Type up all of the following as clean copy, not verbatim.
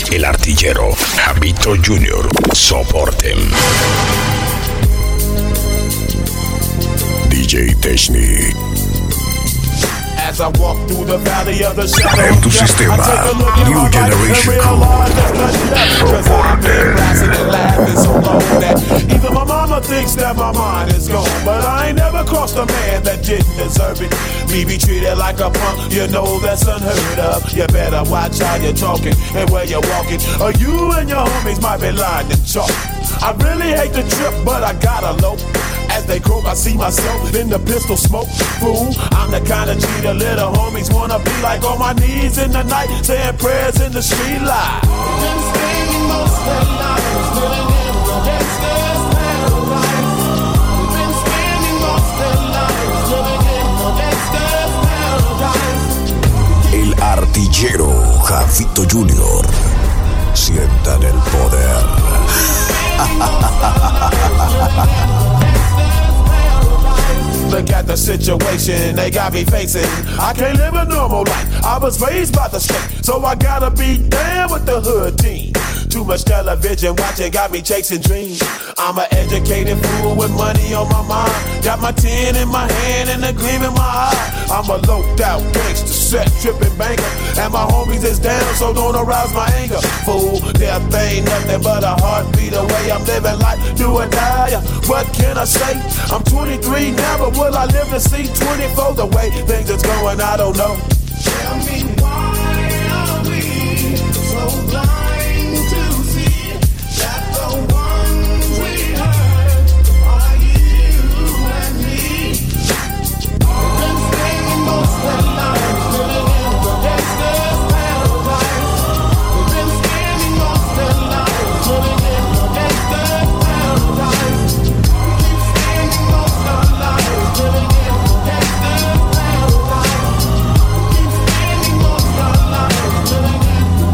El Artillero, Javito Jr., soporten. DJ Technic. As I walk through the valley of the shadow, en tu sistema, New Generation Crew, soporten. Even my mama thinks that my mind is gone, but I ain't never crossed a man that didn't deserve it. Me be treated like a punk, you know that's unheard of. You better watch how you're talking and where you're walking, or you and your homies might be lying to chalk. I really hate the trip, but I gotta low. As they croak, I see myself in the pistol smoke. Fool, I'm the kind of cheater little homies wanna be like, on my knees in the night, saying prayers in the street light. Been spending most of their lives living in the gangster's paradise. Been spending most of their lives living in the gangster's paradise. El Artillero, Javito Jr. Sientan el poder. Look at the situation they got me facing. I can't live a normal life. I was raised by the state, so I gotta be down with the hood team. Too much television watching got me chasing dreams. I'm an educated fool with money on my mind. Got my 10 in my hand and a gleam in my eye. I'm a loped out gangster, set tripping banker, and my homies is down, so don't arouse my anger. Fool, death ain't nothing but a heartbeat away. I'm living life, do or die. What can I say? I'm 23 now, but will I live to see 24? The way things is going, I don't know. Tell me why are we so blind to see that the ones we hurt are you and me? Been spending most of their lives living in the gangster's paradise. We've been spending most of their lives living in the gangster's paradise. We keep spending most of our lives living in the gangster's paradise. We keep spending most of our lives living in the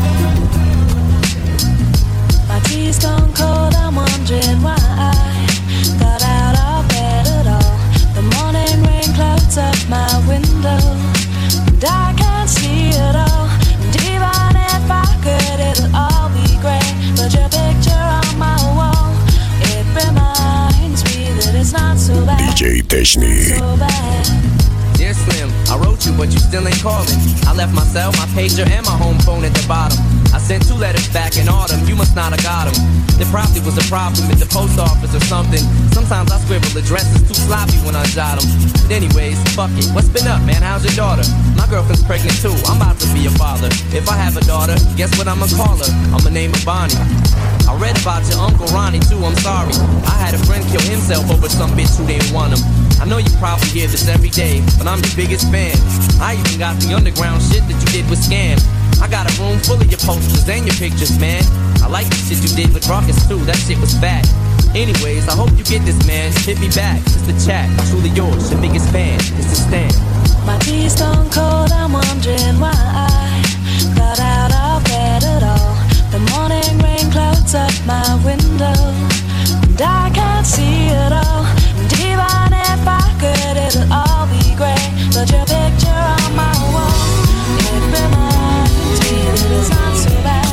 gangster's. My tea's gone cold, I'm wondering why I got out of bed at all. The morning rain clouds up my window, and I can't see it all. And even if I could, it'll all be great. But your picture on my wall, it reminds me that it's not so bad. DJ Technic. So bad. Dear Slim, I wrote you, but you still ain't calling. I left my cell, my pager, and my home phone at the bottom. I sent 2 letters back in autumn, you must not have got them. There probably was a problem at the post office or something. Sometimes I scribble addresses too sloppy when I jot them. But anyways, fuck it, what's been up, man? How's your daughter? My girlfriend's pregnant too, I'm about to be a father. If I have a daughter, guess what I'ma call her? I'ma name her Bonnie. I read about your Uncle Ronnie too, I'm sorry. I had a friend kill himself over some bitch who didn't want him. I know you probably hear this every day, but I'm your biggest fan. I even got the underground shit that you did with Scam. I got a room full of your posters and your pictures, man. I like the shit you did with Ruckus too, that shit was fat. Anyways, I hope you get this, man. Hit me back, it's the chat. Truly yours, your biggest fan, it's the stand. My tea's gone cold, I'm wondering why I got out of bed at all. The morning rain clouds up my window, and I can't see it all. And even if I could, it'll all be great. But your picture on my wall, it reminds me that it's not so bad.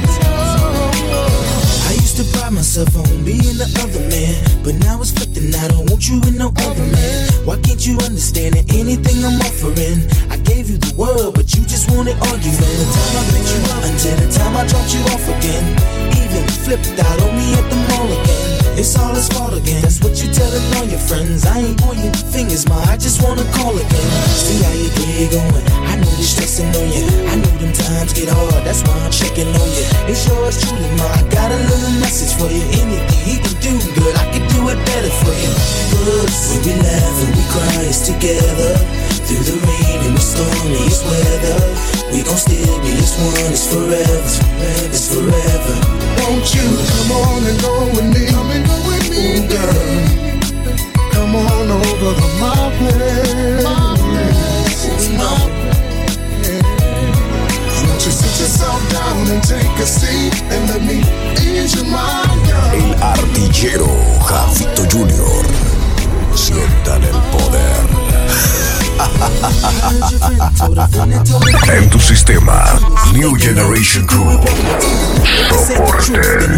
I used to pride myself on being the other man, but now it's flipping. I don't want you with no other man. Why can't you understand that anything I'm offering? I gave you the world, but you just wanted argument. From the time I picked you up until the time I dropped you off again, even flipped out on me at the mall again. It's all his fault again. That's what you telling all your friends. I ain't pointing fingers, ma, I just wanna call again. See how your day going. I know you're stressing on you. I know them times get hard. That's why I'm checking on you. It's yours truly, ma. I got a little message for you. Anything he can do good, I can do it better for you. Good. When we laugh and we cry, it's together. Through the rain and the stormiest weather, we gon' still be as one. It's forever. It's forever. Won't you come on and go with me? Come and go with me, ooh, girl. Come on over to my place. It's my place. Won't you sit yourself down and take a seat and let me ease your mind, girl. El Artillero, Javito Jr. Sientan el poder. En tu sistema, New Generation Crew. Soporte.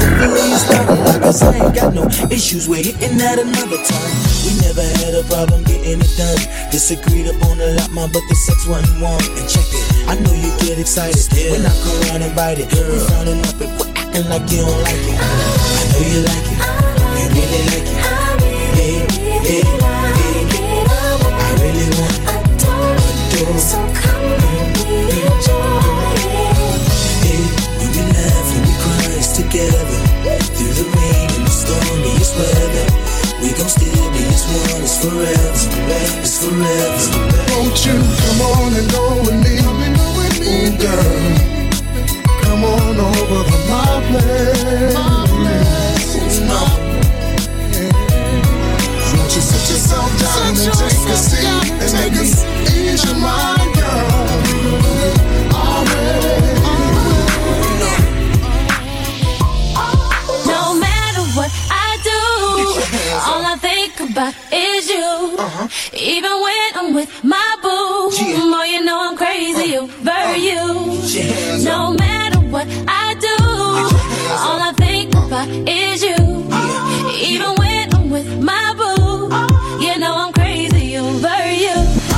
I ain't got no issues with hitting at another time. We never had a problem getting it done. Disagreed upon a lot, but the sex wasn't warm. And check it, I know you get excited when I come around and bite it. We're frowning up and we're acting like you don't like it. I know you like it, you really like it. Hey, I really want it. So come and enjoy it. Hey, when we laugh and we cry together, through the rain and the stormiest weather, we gon' still be as one. It's forever, it's forever. Won't you come on and go with me? Ooh, girl, come on over to my place. Won't you sit yourself down and take a seat and make us ease your mind, girl? No matter what I do, all I think about is you. Even when I'm with my boo, boy, you know I'm crazy over you. No matter what I do, all I think about is you. Even when I'm with my boo, you know I'm crazy over you.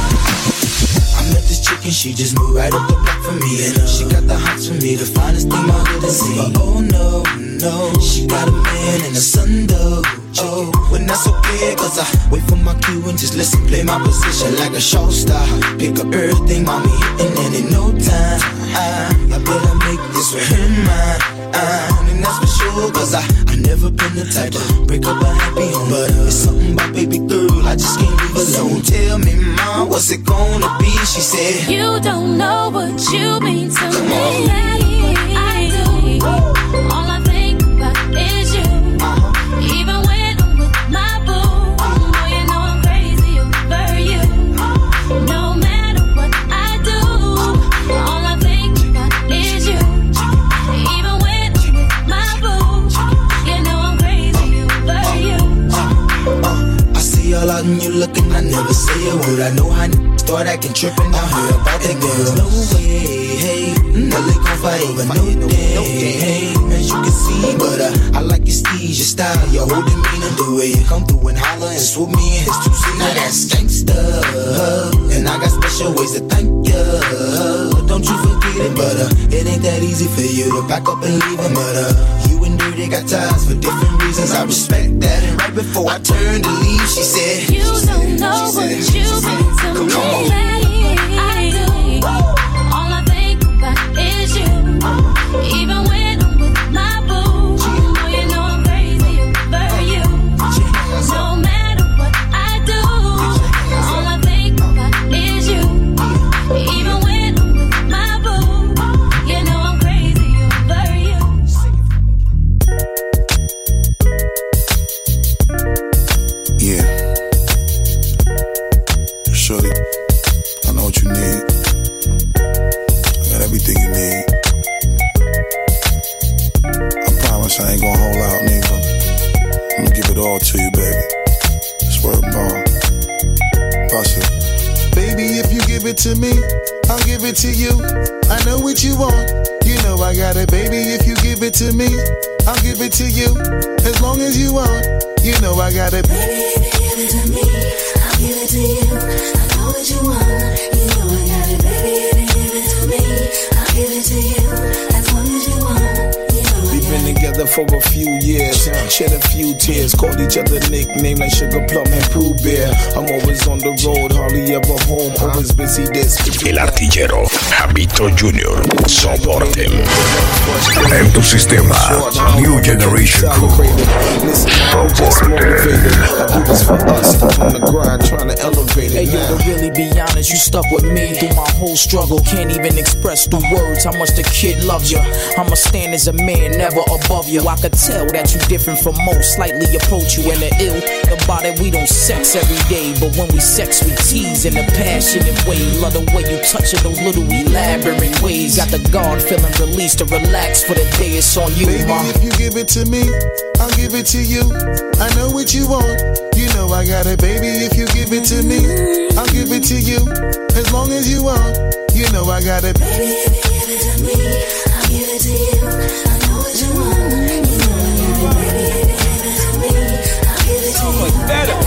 I met this chick and she just moved right up the block for me. And she got the hots for me, the finest thing I ever seen. But oh no, she got a man and a son though. Oh, when that's okay, cause I wait for my cue and just listen, play my position like a show star. Pick up everything, mommy, and in no time, I better make this with her mine. And that's for sure, cause I never been the type to break up a happy home. But it's something about baby girl, I just can't leave alone. Tell me, mom, what's it gonna be? She said, you don't know what you mean to me. I do. All I think about is you. Even when I'm with my boo, boy, you know I'm crazy over you. No matter what I do, all I think about is you. Even when I'm with my boo, you know I'm crazy over you. I see all out and you looking, I never say a word. I know how start acting trippin', I heard about that girl. No way, hey, no they gon' fight over no day, hey, as you can see. But I like your steez, your style, your whole demeanor, the way you come through and holler and swoop me in his two-seater. Now that's gangsta, and I got special ways to thank ya. Don't you forget it, but it ain't that easy for you to back up and leave him. But you and Dirty got ties for different reasons. I respect that. And right before I turned to leave, she said, you don't know what you mean to me. I do. All I think about is you. Even when I'm with my boo, boy, you know I'm crazy over you. No matter what I do, all I think about is you. Even when I'm with my boo, you know I'm crazy over you. Yeah, shorty, I know what you need. I got everything you need. I promise I ain't gonna hold out, nigga. I'm gonna give it all to you, baby. Swear ball. Bust it. Baby, if you give it to me, I'll give it to you. I know what you want. You know I got it, baby. If you give it to me, I'll give it to you. As long as you want, you know I got it. Baby, if you give it to me, I'll give it to you. I know what you want. You know I got it. Baby, if you give it to me, I'll give it to you. As long as you want. We've been together for a few years, shed a few tears, called each other nicknames like Sugar Plum and Pooh Bear. I'm always on the road, hardly ever home, always busy this. El artillero Javito Jr. Soporte. En tu sistema, New Generation Crew. Soporte. I do this for us, on the grind, trying to elevate it. Hey yo, to really be honest, you stuck with me through my whole struggle. Can't even express through words how much the kid loves you. I'ma stand as a man, never above you. you. I could tell that you different from most. Slightly approach you in the ill. About it, we don't sex every day, but when we sex, we tease in a passionate way. Love the way you touch it, those little elaborate ways. Got the guard feeling released to relax for the day. It's on you, baby, if you give it to me, I'll give it to you. I know what you want. You know I got it, baby. If you give it to me, I'll give it to you. As long as you want, you know I got it. Baby, if you give it to me, I'll give it to you. I know what you want. You know I got it, baby. If you give it to me, I'll give it to you. Better.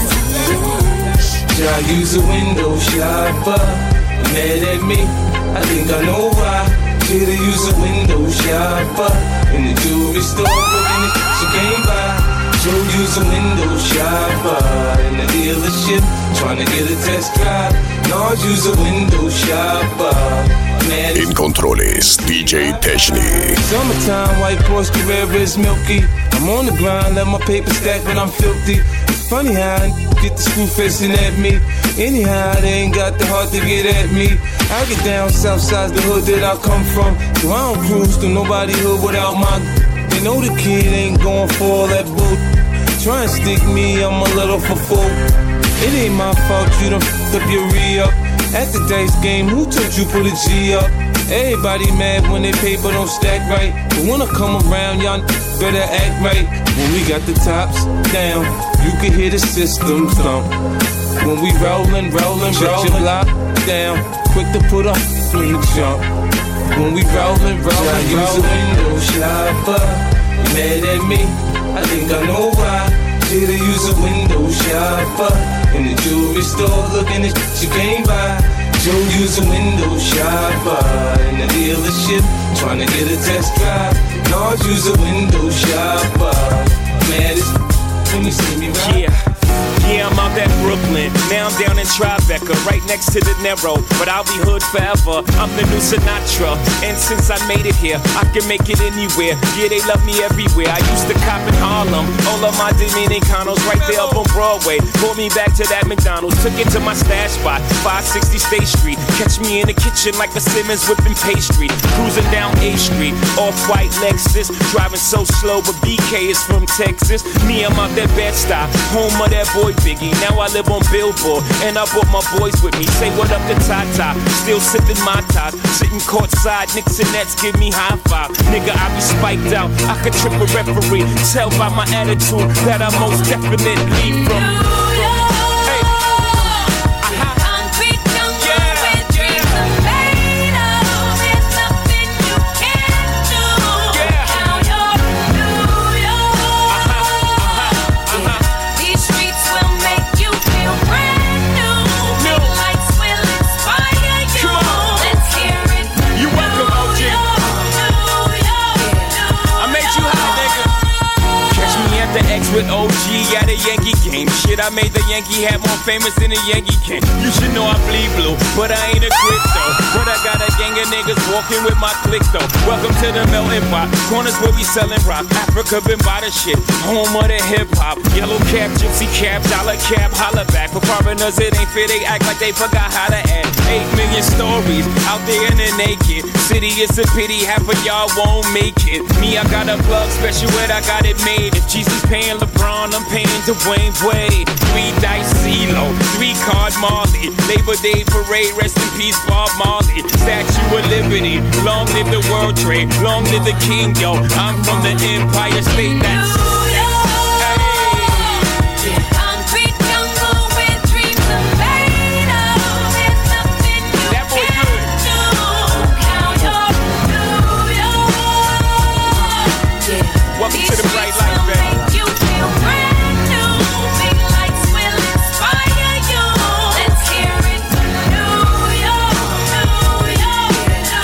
I use a window shopper. Mad at me, I think I know why. Should I use a window shopper in the jewelry store, looking at she came by. Should use a window shopper in the dealership, trying to get a test drive. No, use a window shopper. In controles, DJ Techni. Summertime, white Porsche Carrera is milky. I'm on the grind, let my paper stack when I'm filthy. It's funny how I get the screw facing at me. Anyhow, they ain't got the heart to get at me. I get down south side the hood that I come from, so I don't cruise to nobody hood without my. They know the kid ain't going for all that bull. Try and stick me, I'm a little for full. It ain't my fault you done f***ed up your re-up. At the dice game, who told you put a G up? Everybody mad when they paper don't stack right, but when I come around, y'all better act right. When we got the tops down, you can hear the system thump. When we rollin', shut your block down, quick to put up in the jump. When we rollin', I use a window shopper. You mad at me? I think I know why. Should I use a window shopper in the jewelry store, looking at you came by. Joe use a window shopper in the dealership, trying to get a test drive. No, use a window shopper. Man, it's when you see me ride. Yeah, I'm out at Brooklyn. Now I'm down in Tribeca, right next to the Narrow. But I'll be hood forever. I'm the new Sinatra. And since I made it here, I can make it anywhere. Yeah, they love me everywhere. I used to cop in Harlem. All of my Dominicanos right there up on Broadway. Pulled me back to that McDonald's. Took it to my stash spot, 560 State Street. Catch me in the kitchen like a Simmons whipping pastry. Cruising down A Street, off-white Lexus. Driving so slow, but BK is from Texas. Me, I'm out that Bed-Stuy, home of that boy Biggie. Now I live on Billboard, and I brought my boys with me. Say what up to Tata, still sipping my top. Sitting courtside, Knicks and Nets give me high five. Nigga, I be spiked out, I could trip a referee. Tell by my attitude that I most definitely from. With OG at a Yankee game. Shit, I made the Yankee hat more famous than a Yankee can. You should know I bleed blue, but I ain't a crypto. But I got a gang of niggas walking with my click though. Welcome to the melting pot. Corners where we selling rock. Africa been by the shit. Home of the hip hop. Yellow cap, gypsy cap, dollar cap, holla back. For foreigners it ain't fair, they act like they forgot how to act. 8 million stories out there in the naked city. It's a pity half of y'all won't make it. Me, I got a plug special where I got it made. If Jesus paying LeBron, I'm paying Dwayne Wade. 3 dice CeeLo, 3 card Marley. Labor Day parade, rest in peace Bob Marley. Statue of Liberty, long live the World Trade, long live the King, yo. I'm from the Empire State, that's welcome to the bright light, baby.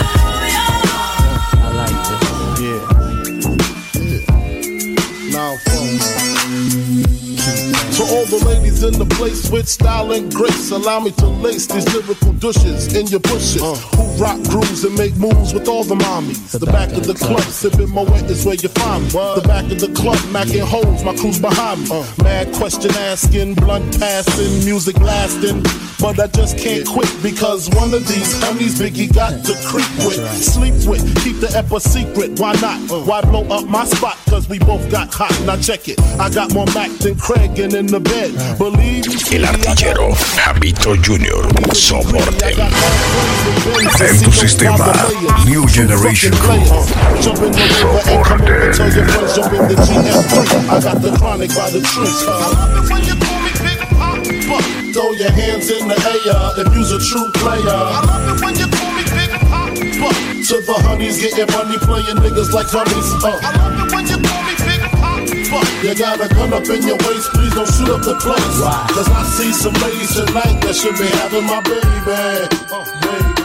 Now For all the ladies in the place with style and grace, allow me to lace these lyrical douches in your bushes. Who rock grooves and make moves with all the mommies. The back of the club, sipping Moet is where you find me. The back of the club, macking holes, my crew's behind me. Mad question asking, blunt passing, music lasting. But I just can't quit because one of these homies Biggie got to creep with, sleep with, keep the ep a secret. Why not? Why blow up my spot? Cause we both got hot. Now check it. I got more Mac than Craig and in the bed. Believe me. El artillero Javito Jr. Soporte. En tu sistema, New Generation Crew. Soporte. I got the chronic by the trees. Throw your hands in the air if you's a true player. I love it when you call me Big Papa. To the honeys getting money, playing niggas like dummies. I love it when you call me Big Papa. You got a gun up in your waist, please don't shoot up the place. Cause I see some ladies tonight that should be having my baby. Baby.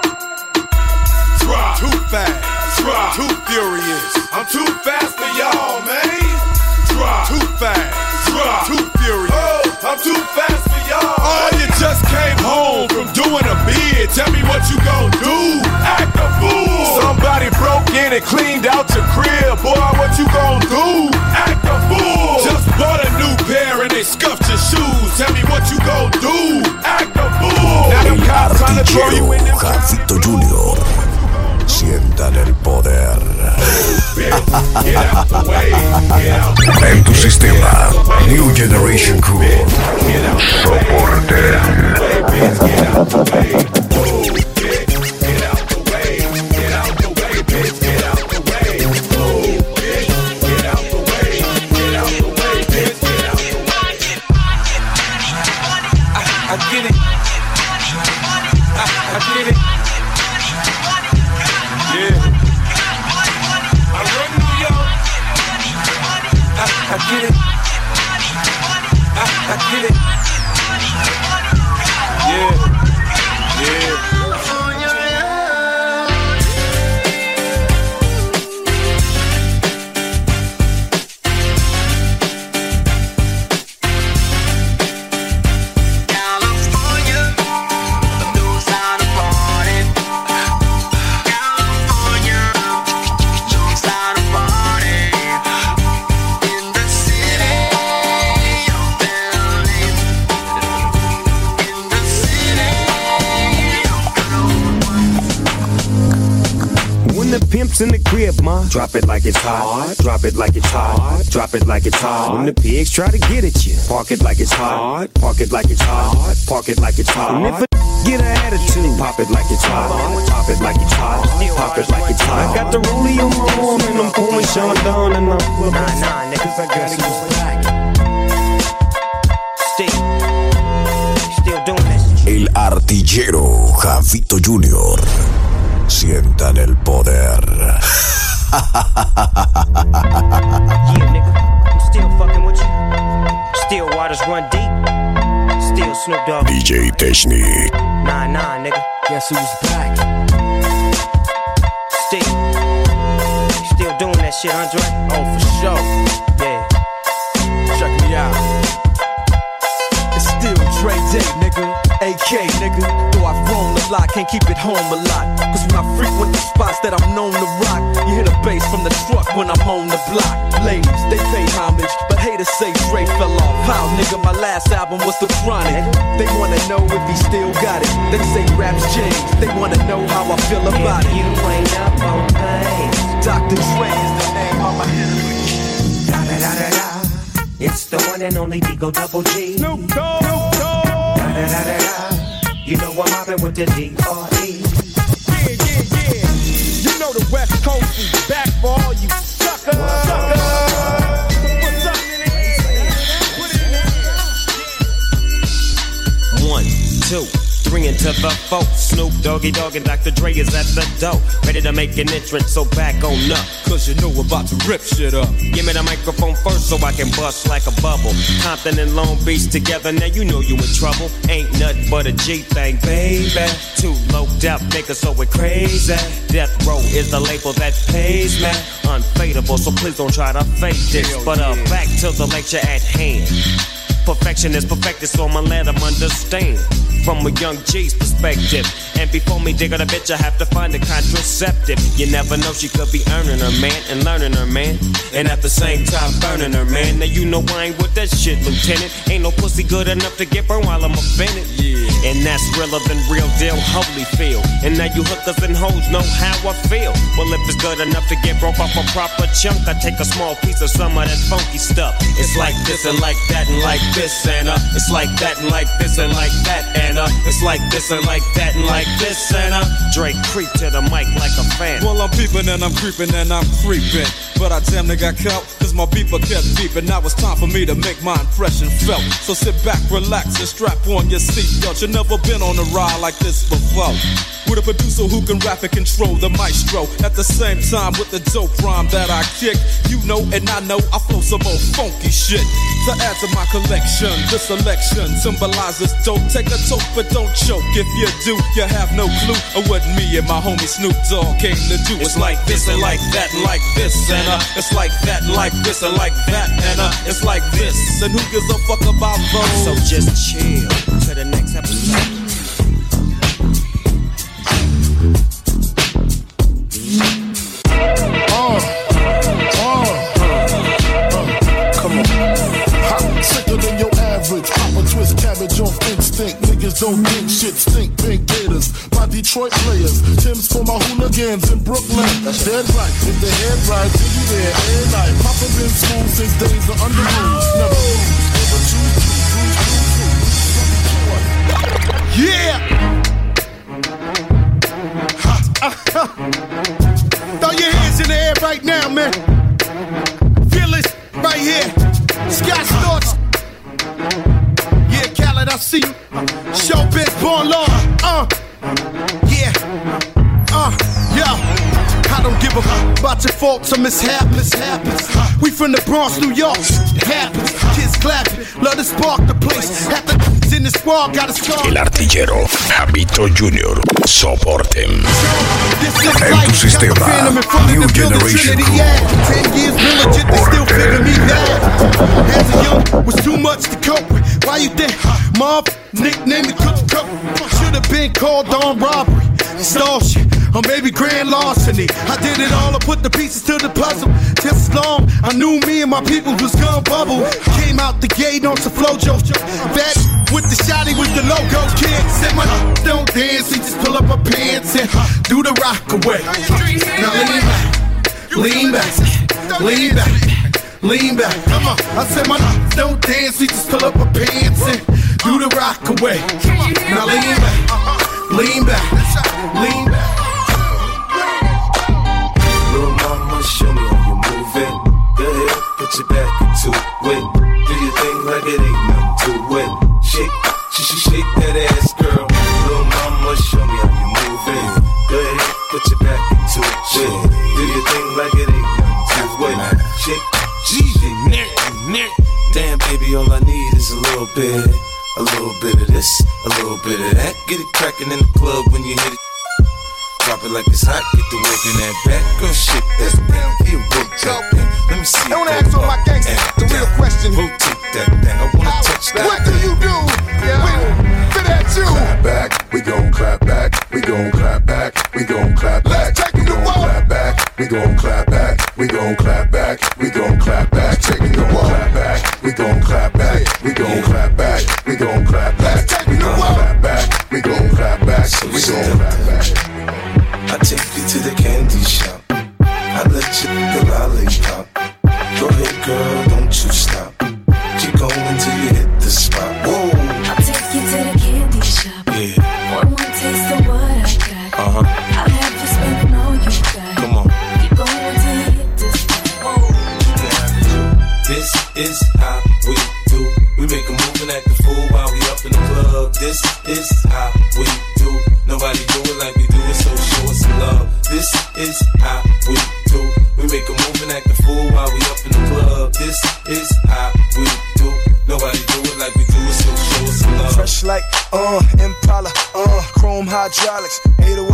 Too fast, too furious. I'm too fast for y'all, man. Too fast, too furious. I'm too fast for y'all. Oh, you just came home from doing a bid. Tell me what you gon' do. Act a fool. Somebody broke in and cleaned out your crib. Boy, what you gon' do? Act a fool. Just bought a new pair and they scuffed your shoes. Tell me what you gon' do. Act a fool. Now them cops trying to throw you in them. Javito Jr. Sientan el poder. En tu sistema, New Generation Crew. Soporte. I get it. I get it. Yeah. I run New York. I get it. I get it. Yeah. Yeah. Pimps in the crib, ma. Drop it like it's hot. Drop it like it's hot. Drop it like it's hot. When the pigs try to get at you, park it like it's hot. Park it like it's hot. Park it like it's hot. And if a get an attitude, pop it like it's hot. Pop it like it's hot. Pop it like it's hot. I got the rollie on my arm and I'm pouring Sean down and I'm nah, niggas, I gotta go back. Still doing this. El artillero Javito Jr. Sientan el poder. Yeah, nigga, I'm still fucking with you. Still waters run deep. Still Snoop Dogg. DJ Technic. Nah, nigga. Guess who's back? Still doing that shit, Andre? Oh, for sure. Yeah. Check me out. It's still Dre Day, nigga. AK, nigga. Though I've grown a lot, can't keep it home a lot. Cause when I frequent the spots that I'm known to rock, you hear the bass from the truck when I'm on the block. Ladies, they pay homage, but haters say Dre fell off. How, nigga, my last album was The Chronic. They wanna know if he still got it. They say rap's changed, they wanna know how I feel about it. You ain't up on pace. Dr. Dre is the name on my head. It's the one and only Digo Double G. Snoop Dogg. You know I'm mobbing with the D.R.E. Yeah. You know the West Coast is back for all you suckers. What's up, nigga? 1, 2, 3 into the 4. Snoop Doggy Dogg and Dr. Dre is at the door, ready to make an entrance, so back on up. Cause you know we're about to rip shit up. Give me the microphone first so I can bust like a bubble. Compton and Long Beach together, now you know you in trouble. Ain't nothing but a G thing, baby. Too low depth niggas, so we're crazy. Death Row is the label that pays me. Unfadable, so please don't try to fake this. But back to the lecture at hand. Perfection is perfected, so I'ma let them understand from a young G's perspective. And before me dig on a bitch, I have to find a contraceptive. You never know, she could be earning her man and learning her man, and at the same time burning her man. Now you know I ain't with that shit, Lieutenant. Ain't no pussy good enough to get burned while I'm offended. Yeah. And that's realer than real deal, Holyfield. And now you hookers and hoes know how I feel. Well, if it's good enough to get broke off a proper chunk, I take a small piece of some of that funky stuff. It's like this and like that and like this and it's like that and like this and like that and it's like this and like that and like this and Drake creep to the mic like a fan. Well, I'm peeping and I'm creeping and I'm creeping, but I damn near got caught cause my beeper kept beeping. Now it's time for me to make my impression felt. So sit back, relax and strap on your seatbelt. You've never been on a ride like this before, with a producer who can rap and control the maestro. At the same time with the dope rhyme that I kick, you know and I know I flow some old funky shit. To add to my collection, this selection symbolizes dope. Take a toke but don't choke. If you do, you have no clue of what me and my homie Snoop Dogg came to do. It's like this and like that and like this and it's like that and like this and like that and it's like this. And who gives a fuck about those? So just chill to the next episode. Twist cabbage off instinct. Niggas don't think shit stink. Pink gators, my Detroit players. Tim's for my hooligans in Brooklyn. Dead right, with the head right, till you there, air night. Papa been school since days of under rules. Never lose. Yeah! Throw your hands in the air right now, man. Feel it right here. Scott Storch. I see you. Showbiz, born law. Yeah. Yo. I don't give a fuck about your faults or mishaps. We from the Bronx, New York. It happens. Kids clapping. Love to spark the place. Half the in the squad got a scar. El artillero Javito Jr. Soporten. En tu sistema. New Generation Crew. 10 years been legit, they still figure me out. As a young, was too much to cope with. Why you think? Mom, nickname me Cook. Should've been called on robbery, stall shit, or maybe grand larceny. I did it all, I put the pieces to the puzzle. Just as long, I knew me and my people was gonna bubble. Came out the gate on some flojo. That with the shotty with the logo. Kid said my don't dance, he just pull up her pants and do the rock away. Now lean back. Come on, I said my don't dance, he just pull up her pants and do the rock away. Now lean back. Little mama, show me how you move it. Go ahead, put your back into it. Do your thing like it ain't nothing to it. Shake that ass, girl. Little mama, show me how you move it. Go ahead, put your back into it. Do your thing like it ain't nothing to it. Shake. Damn, baby, all I need is a little bit of this, a little bit of that. Get it crackin' in the club when you hit it. Drop it like it's hot, get the work in that back. Girl, shit that down, here, work that thing. Let me see. Don't ask all my gangsters the real question. Rotate that thing, I wanna touch that. What do you do? For that you. Clap back, we gon' clap back, we gon' clap back, we gon' clap back. Let's take it to war. Clap back, we gon' clap back, we gon' clap back, we gon' clap back. Take it to war. Clap back, we gon' clap back, we gon' clap back, we gon' clap back, we gon' clap back, we gon' clap back, we gon' clap back. I take you to the candy shop. I let you the lollipop. Go ahead, girl, don't you stop. Keep going till you hit the spot. Whoa. I'll take you to the candy shop. Yeah. One more taste of what I got. I'll have you spending all you got. Come on. Keep going till you hit the spot. Whoa. This is how we do. We make a move and act the fool while we up in the club. This is how we do. Nobody do it like we do it, so show us some love. This is how we do. We make a move and act the fool while we up in the club. This is how we do. Nobody do it like we do it, so show us some love. Fresh like Impala, chrome hydraulics, 808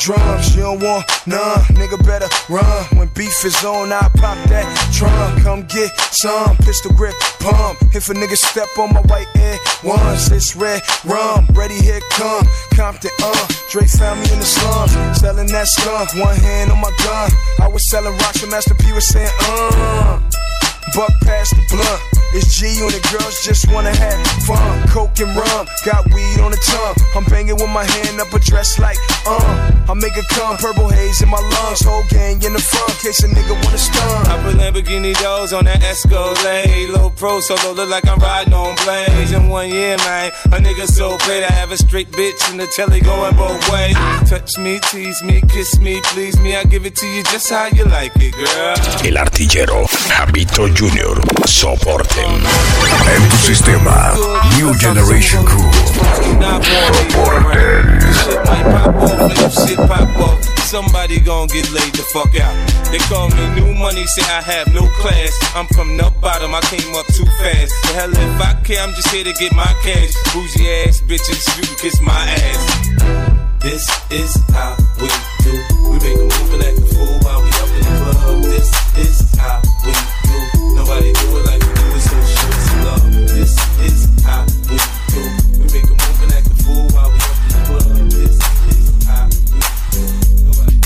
drums, you don't want none, nigga better run. When beef is on, I pop that trunk. Come get some, pistol grip, pump. If a nigga step on my white Air Ones, it's red rum, ready, here come Compton, Dre found me in the slums, selling that skunk, one hand on my gun. I was selling rocks and Master P was saying, buck past the blunt. It's G Unit, girls just wanna have fun. Coke and rum, got weed on the tongue. I'm banging with my hand up a dress like, I make it come, purple haze in my lungs. Whole gang in the front, case a nigga wanna stun. I put Lamborghini doors on that Escalade. Low pro solo, look like I'm riding on blades. In 1 year, man, a nigga so paid. I have a straight bitch in the telly going both ways. Touch me, tease me, kiss me, please me. I give it to you just how you like it, girl. El artillero, Javito Jr. Soporten. En tu sistema, New Generation Crew. Soporten. Shit pop off, somebody gon' get laid the fuck out. They call me new money, say I have no class. I'm from the bottom, I came up too fast. The hell if I care, I'm just here to get my cash. Bougie ass bitches, you can kiss my ass. This is how we do. We make a move and act a fool while we up in the club. This is how we do. Nobody do it like we do it, so show some love. This is how we do. We make a move and act a fool while we up in the club. This is how we do. Nobody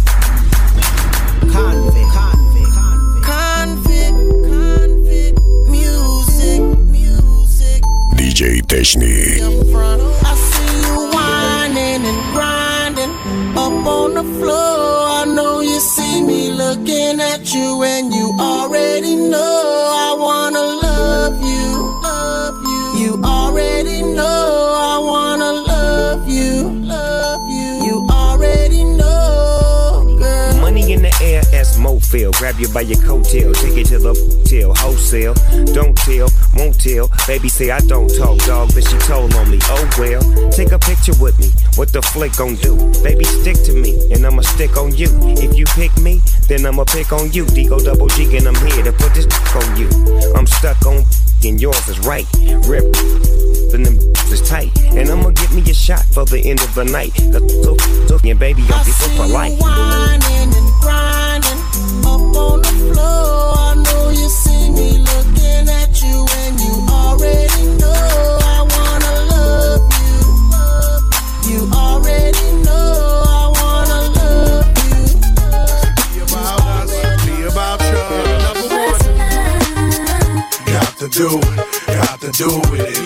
Convict, music. DJ Technic. I see you whining and grinding up on the floor. I know you see me looking at you, and you already know I wanna love you. You already know I wanna love you. You already know, girl. Money in the air, as Mofil. Grab you by your coattail, take it to the till wholesale. Don't tell, won't tell. Baby say I don't talk, dog, but she told on me. Oh well, take a picture with me. What the flick gon' do? Baby, stick to me, and I'ma stick on you. If you pick me, then I'ma pick on you. D-O double G, and I'm here to put this on you. I'm stuck on, and yours is right. Rip, and them is tight. And I'ma get me a shot for the end of the night. And baby, I'll be for life. Whining and grinding up on the floor. I know you see me looking at you, and you already know I wanna love you. You already know I wanna love you. Be about us, be about you. Number one. Got to do with it.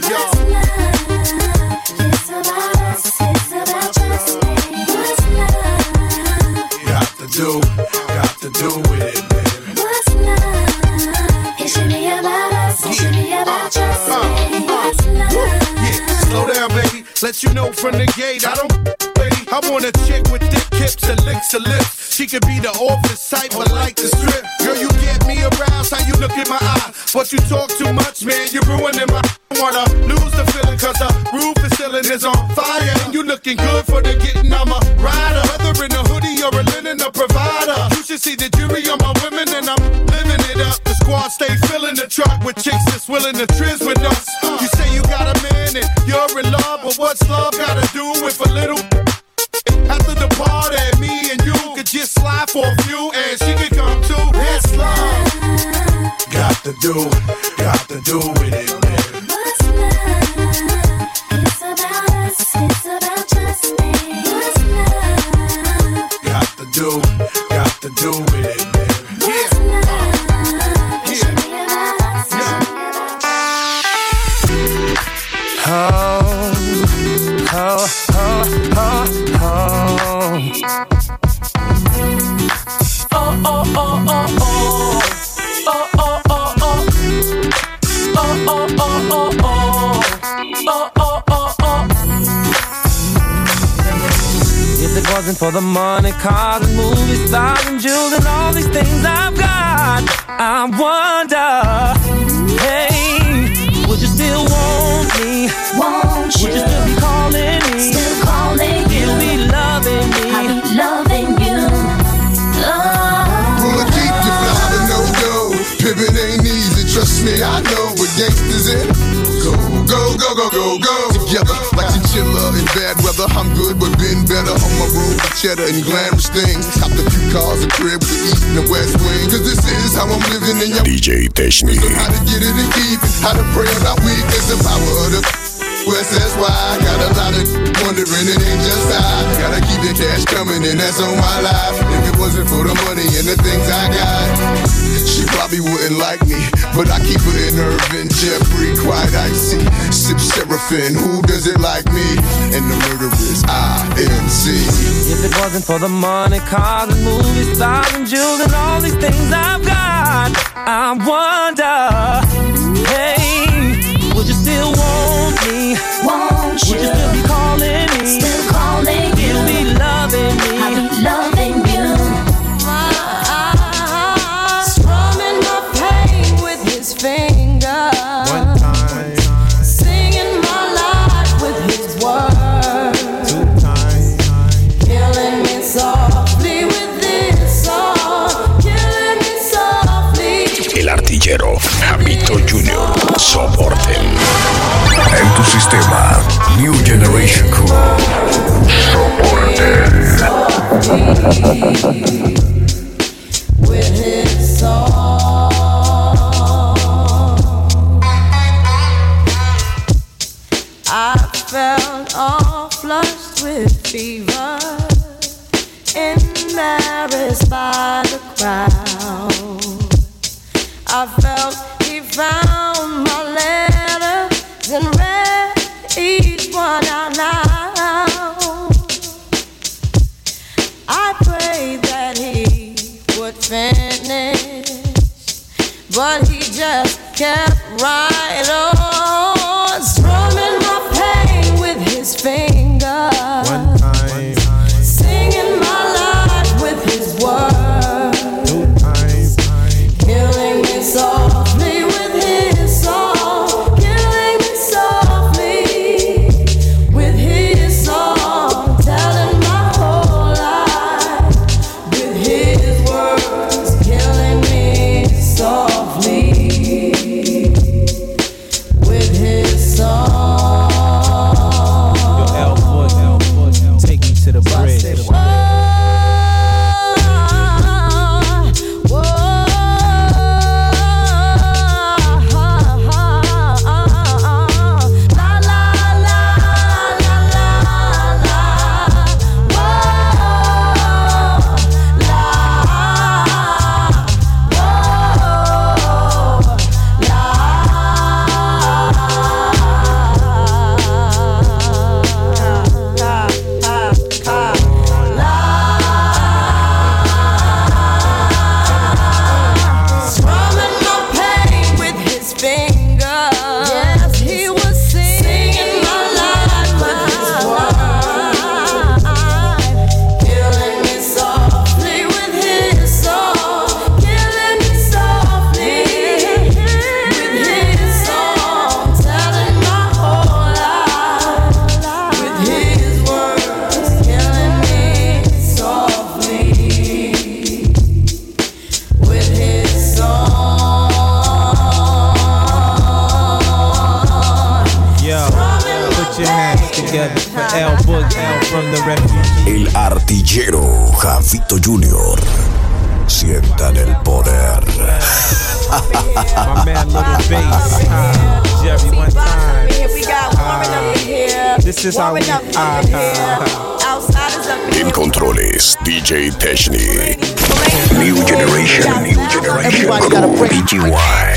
Got to do with it, baby. What's love? It should be about us. It should be about just me. What's love? Yeah, slow down, baby. Let you know from the gate, I don't, baby. I want a chick with thick hips and licks her lips. She could be the office type, but like the strip. Girl, you get me aroused, how you look in my eye. But you talk too much, man, you're ruining my. Wanna lose the feeling, cause the roof is ceiling is on fire. And you looking good for the getting, I'm a rider. Whether in a hoodie or a linen, a provider. You should see the jury on my women, and I'm living it up. The squad stay filling the truck with chicks that's willing to trizz with us. You say you got a man and you're in love, but what's love gotta do with a little? After the party, me and you could just slide for a few, and she could come too. That's love. Got to do with it, man. What's love? It's about us. It's about just me. What's love? Got to do with it, man. What's love? It should be about us. It should be about If it wasn't for the money, cars and movie stars and jewels and all these things I've got, I wonder, hey, would you still want me? Won't you? Would you still be calling me? Still calling you. You'll be loving me. I'll be loving you. Pull a deep, you fly to no go. Pivot ain't easy, trust me, I know what gangsters in. Go, go, go, go, go, go. Together like the chiller in bad weather. I'm good, but been better on my road with cheddar and glamorous things. Copped a few cars, a crib with the east and the west wing. Cause this is how I'm living in your DJ Techni. How to get it and keep it, how to pray about weakness, the power of the West, that's why I got a lot of wondering, it ain't just I. Gotta keep the cash coming and that's on my life. If it wasn't for the money and the things I got, she probably wouldn't like me. But I keep her in Irvin, Jeffrey, quite icy. Sip Seraphim, who does it like me? And the murderers, INC. If it wasn't for the money, cars and movie stars and jewels and all these things I've got, I wonder, hey, would you still want me? Won't you? Would you still be calling me? Still calling you. You'll be loving me. I'll be loving you. Strumming my pain with his finger. One time. Singing my life with his words. 2 times. Killing me softly with this song. Killing me softly. El artillero Javito Junior. Soporten. En tu sistema, New Generation Crew. Soporten. With his song. I felt all flushed with fever, embarrassed by the crowd. I felt he found my letters and read each one out loud. I prayed that he would finish, but he just kept right on, strumming my pain with his finger. One time. Singing my life with his words. 2 times. Killing me softly with his song. Killing me softly with his song. Telling my whole life with his words. Killing me softly with his song. Yo, L-Foot, take me to the bridge. El artillero Javito Junior. Sientan el poder. My man Little Bass. Jerry, one time. We got warming up in here. This is how we Outsiders up in here. En controles, DJ Techni. New Generation. Everybody got a break. BGY.